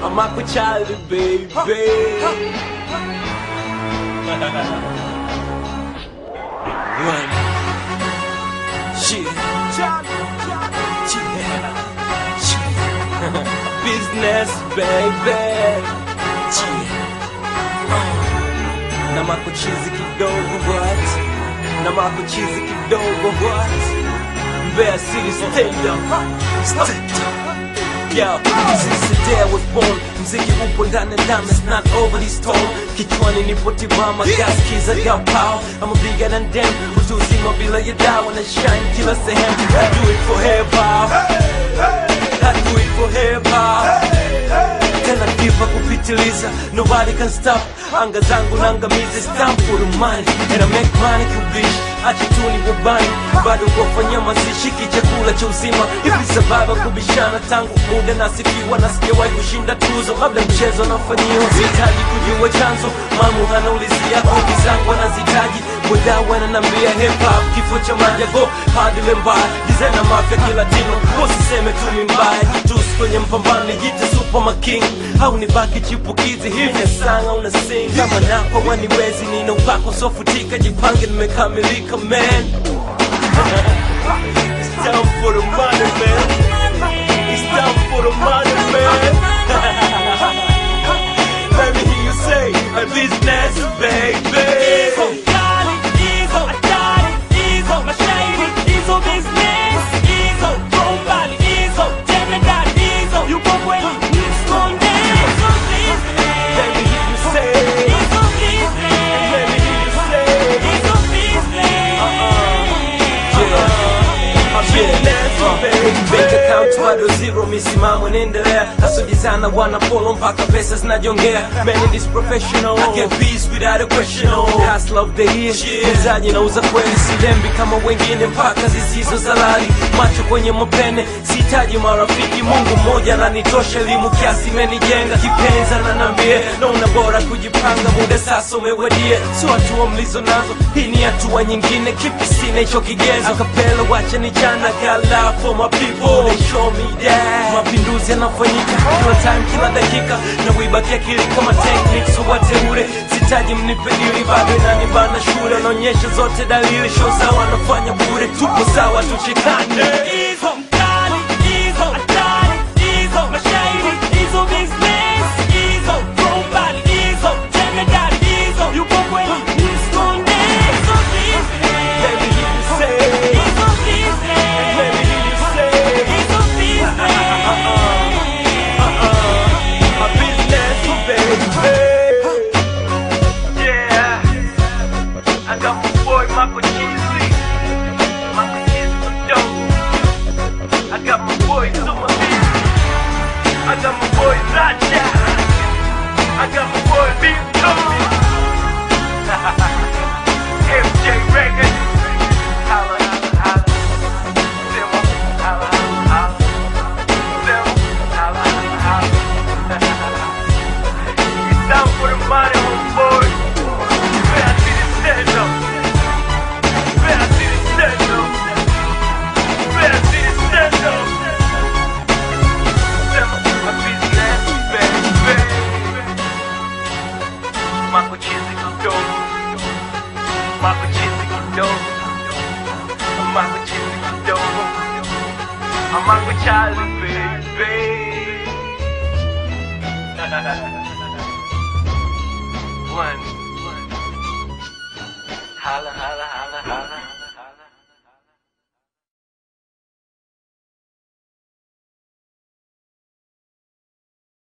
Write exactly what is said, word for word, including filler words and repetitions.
I'm Uncle Charlie, baby. One. Shit. Business, baby. Na makuchizi kidogo, what? Na makuchizi kidogo, what? Mbeya City, stand up. Stand up. Yo, since the day I was born, mziki upo ndani ndani, it's not over this tone. Kichwani nipo tibama, gas keys, I got power. I'm a bigger than them, utu uzima bila ya dawa na shine kila sehemu. I do it for hip hop, I do it for hip hop. Tena kipa kupitiliza, nobody can stop. Anga zangu nangamiza, it's time for the money. And I make money kubish, acha tu ni wabani. Bado kufanya masishiki chakula cha uzima. Hivi sababu kubishana tangu muda nasifiwa na sijawahi kushinda tuzo. Labda mchezo nafanyiwa, sihitaji kujua chanzo. Mamu anaulizia hobi zangu anazitaji. Wadau wananiambia hip hop kifo cha majago. Hadi lembaya, designer mafia kila tino. Usiseme tu mimi mbaya, jitusi kwenye mpambano nijite super making. Au nibaki chipukizi hivi sanga una sing. Kama nako waniwezi nina upako sofutika. Jipange nimekamilika man. It's time for the money, man. It's time for the money, man. Let me hear you say, a business, baby. Ezo, Kali, Ezo, Atari, Ezo, Mashairi, Ezo, business, Ezo, Bombali, Ezo, Jemedari, Ezo, you go away, you skonde, Ezo, business. Let me hear you say, Ezo, business. let me hear you say, Ezo, business. a business, baby. Bank account bado zero, misimamo inaendelea. Asojizana wana polo mpaka pesa zinajongea. Man in this professional, I get peace without a question. Hustle of the year, mzaji nauza kweli. Silembi kama wengine mpaka zisizo zalali. Macho kwenye mapene, sihitaji marafiki. Mungu mmoja ananitosha, elimu kiasi imenijenga. Kipenzi ananiambia, naona bora kujipanga. Muda sasa umewadia, sio hatua mlizo nazo. Hii ni hatua nyingine, kipi sina hicho kigezo. Akapela wacha ni jana, got love for my people. They show me that mapinduzi yanafanyika kila time, kila dakika. Na uibaki akili kama techniques so wateule. Sitaji mnipe dili, bado inanibana shule. Naonyesha zote dalili, show sawa nafanya bure. Tupo sawa tushikane. Ezo, Kali, Ezo, Atari, Ezo, Mashairi, Ezo, business, Ezo, Bombali, Ezo, Jemedari, Ezo, you go away, you skonde, Ezo, business. Let me hear you say, Ezo, business. let me hear you say, Ezo, business. a business, baby. Yeah, I got my boy Marco Cheesy. Marco Cheesy for dope. I got my boy Zuma Beats. I got my boy Zacha. I got my boy Beat Tony. M J Records. Holla, holla, holla. Zimmer. Holla, holla, holla. Zimmer. Holla, holla, holla. It's time for the money, homeboy. Better see the stand up. Better see the stand up. Better see the stand up. Zimmer, a business, baby. Marco Cheesy kidogo. Marco Cheesy kidogo. Marco Cheesy kidogo. I'm Uncle Charlie, baby. One. Holla, holla, holla, holla.